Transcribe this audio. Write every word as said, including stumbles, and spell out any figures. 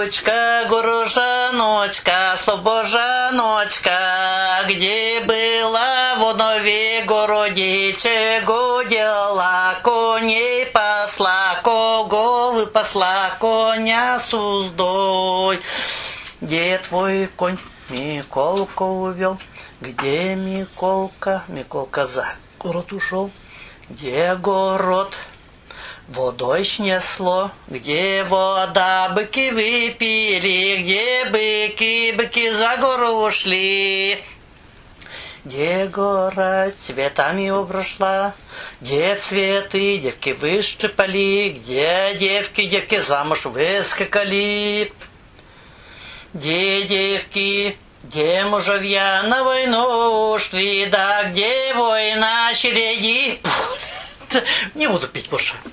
Горбушечка, горожаночка, слобожаночка, где была в Новегороде, чего дела, коней пасла, кого выпасла, коня с уздой. Где твой конь Миколку увел? Где Миколка? Миколка за город ушел. Где город? Водой снесло. Где вода? Быки выпили. Где быки? Быки за гору ушли. Где гора цветами обросла? Где цветы девки выщипали? Где девки, девки замуж выскакали? Где девки, где мужья на войну ушли? Да где война среди поля? Не буду петь больше.